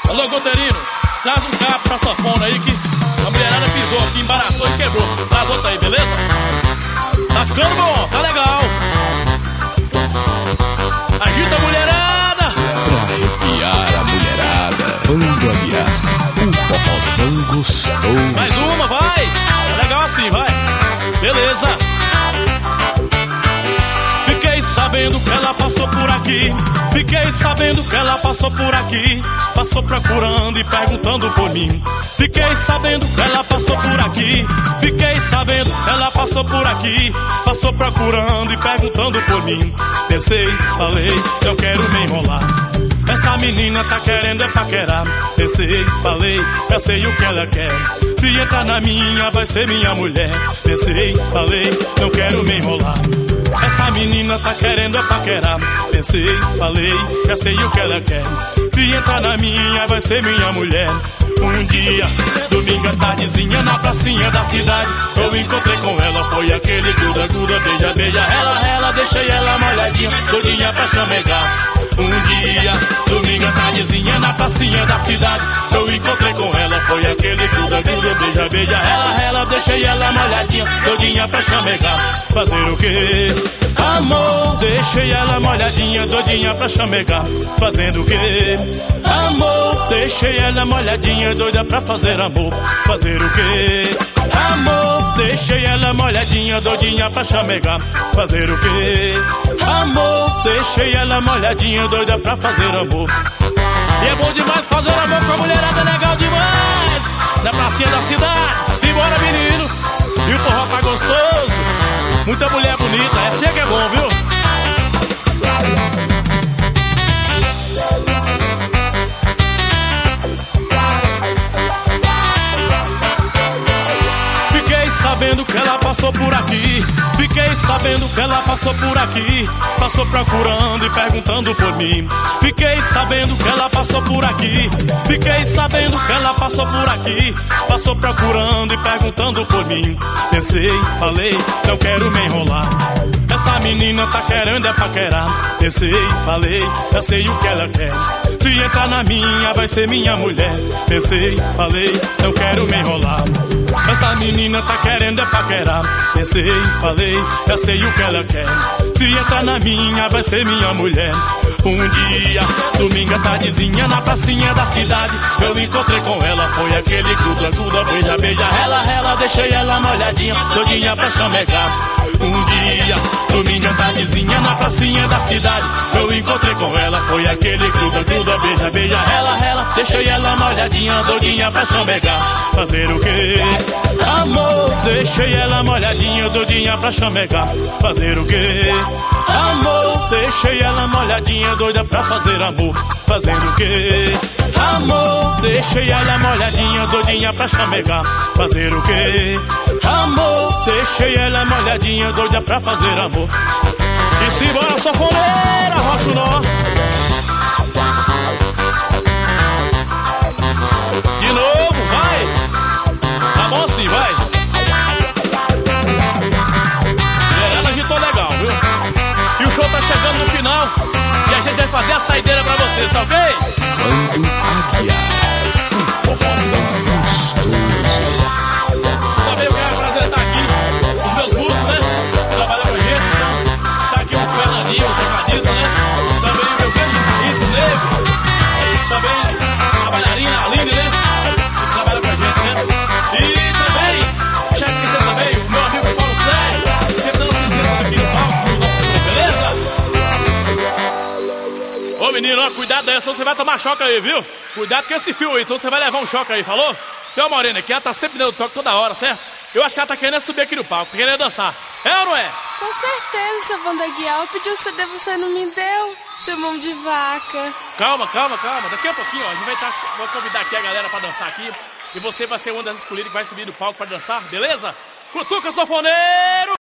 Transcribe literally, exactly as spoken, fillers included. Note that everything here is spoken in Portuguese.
Alô, Goterino, traz um cabo pra sanfona aí que a mulherada pisou aqui, embaraçou e quebrou. Traz outra aí, beleza? Tá ficando bom, tá legal. Agita a mulherada. Pra arrepiar a mulherada, Bando Aguiar, um forrozão gostoso. Mais uma, vai. Tá legal assim, vai. Beleza. Fiquei sabendo que ela passou por aqui. Fiquei sabendo que ela passou por aqui. Passou procurando e perguntando por mim. Fiquei sabendo que ela passou por aqui. Fiquei sabendo que ela passou por aqui. Passou procurando e perguntando por mim. Pensei, falei, eu quero me enrolar. Essa menina tá querendo é paquerar. Pensei, falei, eu sei o que ela quer. Se entrar na minha, vai ser minha mulher. Pensei, falei, não quero me enrolar. Essa menina tá querendo é paquerar. Pensei, falei, já sei o que ela quer. Se entrar na minha, vai ser minha mulher. Um dia, domingo à tardezinha, na pracinha da cidade, eu encontrei com ela, foi aquele gruda, gruda, beija, beija, ela, ela, deixei ela molhadinha, todinha pra chamegar. Um dia, domingo à tardezinha, na pracinha da cidade, eu encontrei com ela, foi aquele gruda, gruda, beija, beija, ela, ela, deixei ela molhadinha, todinha pra chamegar. Fazer o quê? Amor, deixei ela molhadinha, doidinha pra chamegar. Fazendo o quê? Amor, deixei ela molhadinha, doida pra fazer amor. Fazer o quê? Amor, deixei ela molhadinha, doidinha pra chamegar. Fazer o quê? Amor, deixei ela molhadinha, doida pra fazer amor. E é bom demais fazer amor com a mulherada, legal demais. Na pracinha da cidade, simbora menino. E o forró tá gostoso, muita mulher bonita, essa é que é bom, viu? Fiquei sabendo que ela passou por aqui. Fiquei sabendo que ela passou por aqui. Passou procurando e perguntando por mim. Fiquei sabendo que ela passou por aqui. Fiquei sabendo que ela passou por aqui. Passou procurando e perguntando por mim. Pensei, falei, não quero me enrolar. Essa menina tá querendo é paquerar. Pensei, falei, já sei o que ela quer. Se entrar na minha, vai ser minha mulher. Pensei, falei, não quero me enrolar. Essa menina tá querendo é paquerar. Pensei, falei, já sei o que ela quer. Se entrar na minha, vai ser minha mulher. Um dia, domingo à tardezinha, na pracinha da cidade, eu encontrei com ela, foi aquele gruda, gruda, beija, beija, ela, ela, deixei ela molhadinha, doidinha pra chamegar. Um dia, domingo à tardezinha, na pracinha da cidade, eu encontrei com ela, foi aquele gruda, gruda, beija, beija, ela, ela, deixei ela molhadinha, doidinha pra chamegar. Fazer o quê? Amor, deixei ela molhadinha, doidinha pra chamegar. Fazer o quê? Amor, deixei ela molhadinha, doida pra fazer amor. Fazendo o quê? Amor, deixei ela molhadinha, doidinha pra chamegar. Fazer o quê? Amor, deixei ela molhadinha, doida pra fazer amor. E simbora, sanfoneira, rocha o nó. De novo, vai. Tá bom assim, vai. Mulherada agitou legal, viu? E o show tá chegando no final e a gente vai fazer a saideira pra vocês, tá ok? Bando Aguiar, um forrozão gostoso. Também eu quero apresentar aqui os meus músicos, né? Que trabalham com a gente. Tá aqui o Fernandinho, o tecladista, né? Também o meu grande guitarrista, o Negro. Também a bailarina Aline, né? Que trabalha com a gente, né? E também, deixa eu esquecer também, o meu amigo Paulo Sérgio, sentando se sentando aqui no palco, no nosso show, beleza? Ô menino, ó, cuidado aí, senão você vai tomar choque aí, viu? Cuidado com esse fio aí, então você vai levar um choque aí, falou? Tem uma morena aqui, ela tá sempre dando toque toda hora, certo? Eu acho que ela tá querendo subir aqui no palco, querendo dançar. É ou não é? Com certeza, seu Bando Aguiar. Eu pedi o C D, você não me deu, seu mão de vaca. Calma, calma, calma. Daqui a pouquinho, ó, a gente vai tá, vou convidar aqui a galera pra dançar aqui. E você vai ser uma das escolhidas que vai subir no palco pra dançar, beleza? Cutuca, sanfoneiro!